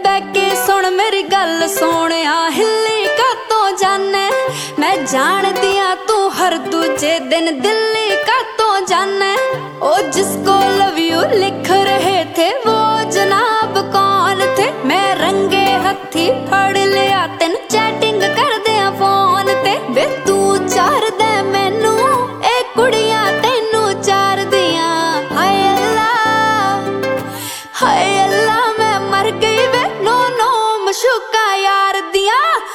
ਬਹਿ ਕੇ ਸੁਣ ਮੇਰੀ ਗੱਲ ਸੋਹਣਿਆ, ਹਿੱਲੀ ਕਾਤੋਂ ਜਾਣੇ मैं जानती हाँ तू हर दूजे दिन दिल्ली कातों जाने। ओ जिसको लव यू लिख रहे थे वो जनाब कौन थे? मैं रंगे हथी फड़ लिया तेन चैटिंग कर दिया फोन ते। वे तू चार दे मैनू ए कुड़ियां तेनू चार दिया। हाय अल्लाह मैं मर गई वे नो नो मशूका यार दिया।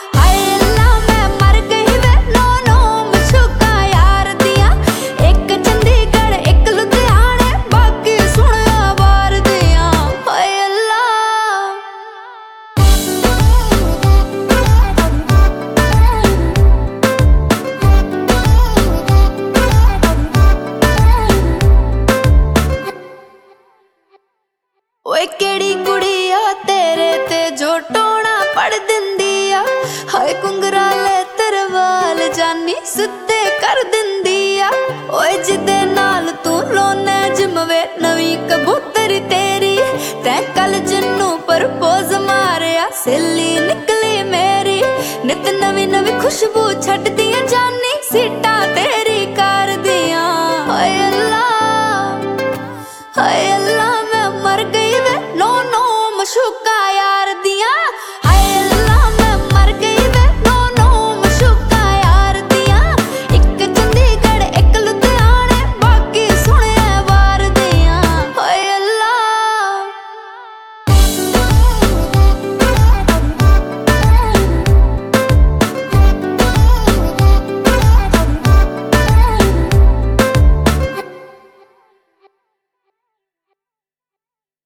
ओए केड़ी कुड़ी आ तेरे ते जो टोना पड़ दिंदी आ। हाय कुंगरा ले तेरे वाल जानी सिद्धे कर दिंदी आ। ओए जिदे नाल तू लोने जिमवे नवी कबूतरी तेरी। तैं कल जिन्नू प्रपोज मारिया सहेली निकली मेरी। नित नवी नवी खुशबू छड्डदियां जानी सीटां तेरी कार दियां। हाय अल्लाह मैं मर गई वे नो नो मशूका।